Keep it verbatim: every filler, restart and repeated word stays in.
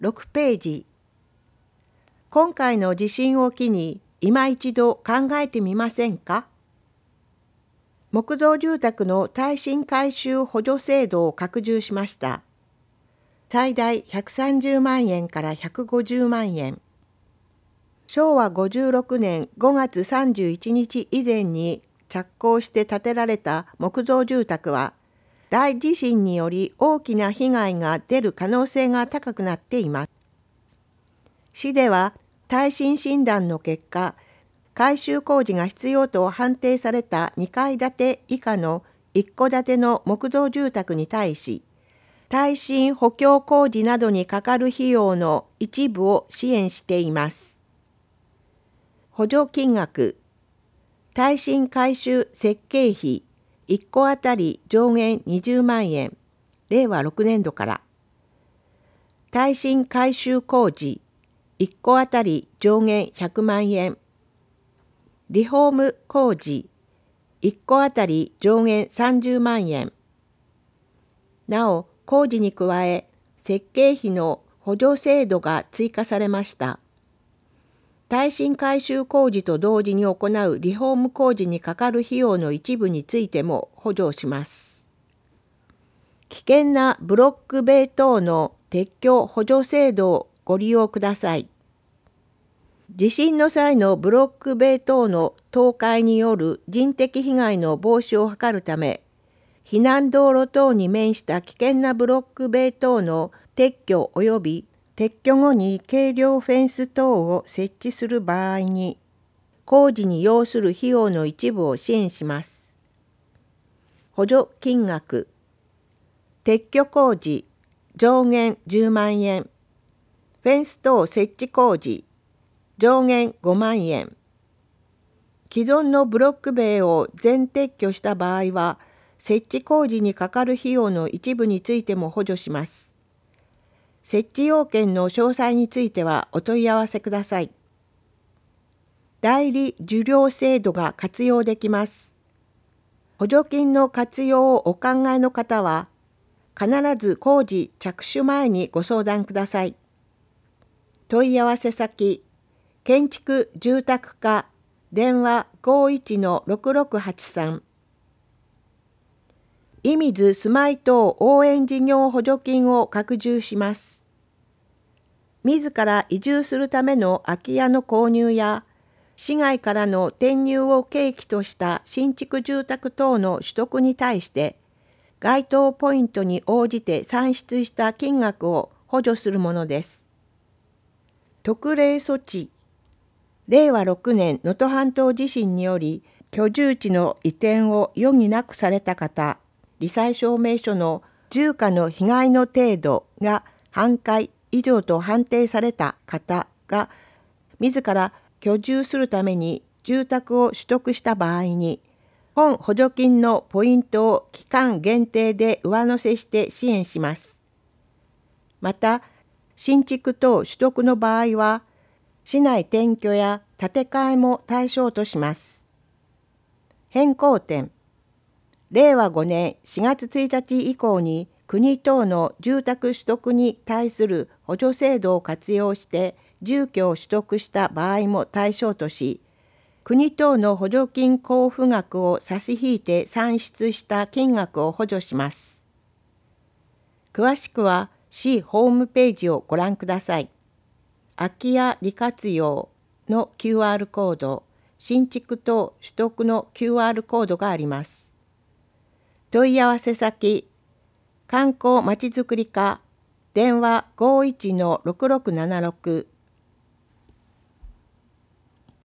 ろくページ。今回の地震を機に今一度考えてみませんか？木造住宅の耐震改修補助制度を拡充しました。最大ひゃくさんじゅうまんえんからひゃくごじゅうまんえん。しょうわごじゅうろくねんごがつさんじゅういちにち以前に着工して建てられた木造住宅は、大地震により大きな被害が出る可能性が高くなっています。市では耐震診断の結果、改修工事が必要と判定されたにかい建て以下のいっこ建ての木造住宅に対し、耐震補強工事などにかかる費用の一部を支援しています。補助金額、耐震改修設計費いっこあたり上限にじゅうまんえん、れいわろくねんどから。耐震改修工事いっこあたり上限ひゃくまんえん。リフォーム工事いっこあたり上限さんじゅうまんえん。なお、工事に加え、設計費の補助制度が追加されました。耐震改修工事と同時に行うリフォーム工事にかかる費用の一部についても補助します。危険なブロック塀等の撤去補助制度をご利用ください。地震の際のブロック塀等の倒壊による人的被害の防止を図るため、避難道路等に面した危険なブロック塀等の撤去及び撤去後に軽量フェンス等を設置する場合に、工事に要する費用の一部を支援します。補助金額、撤去工事上限じゅうまんえん、フェンス等設置工事上限ごまんえん。既存のブロック塀を全撤去した場合は、設置工事にかかる費用の一部についても補助します。設置要件の詳細についてはお問い合わせください。代理受領制度が活用できます。補助金の活用をお考えの方は、必ず工事着手前にご相談ください。問い合わせ先、建築住宅課電話 ごいちのろくろくはちさん。射水住まい等応援事業補助金を拡充します。自ら移住するための空き家の購入や、市外からの転入を契機とした新築住宅等の取得に対して、該当ポイントに応じて算出した金額を補助するものです。特例措置、れいわろくねん能登半島地震により居住地の移転を余儀なくされた方、罹災証明書の住家の被害の程度が半壊以上と判定された方が、自ら居住するために住宅を取得した場合に、本補助金のポイントを期間限定で上乗せして支援します。また、新築等取得の場合は、市内転居や建て替えも対象とします。変更点、れいわごねんしがつついたち以降に国等の住宅取得に対する補助制度を活用して住居を取得した場合も対象とし、国等の補助金交付額を差し引いて算出した金額を補助します。詳しくは市ホームページをご覧ください。空き家利活用の キューアール コード、新築等取得の キューアール コードがあります。問い合わせ先、観光まちづくり課電話 ごいちのろくろくななろく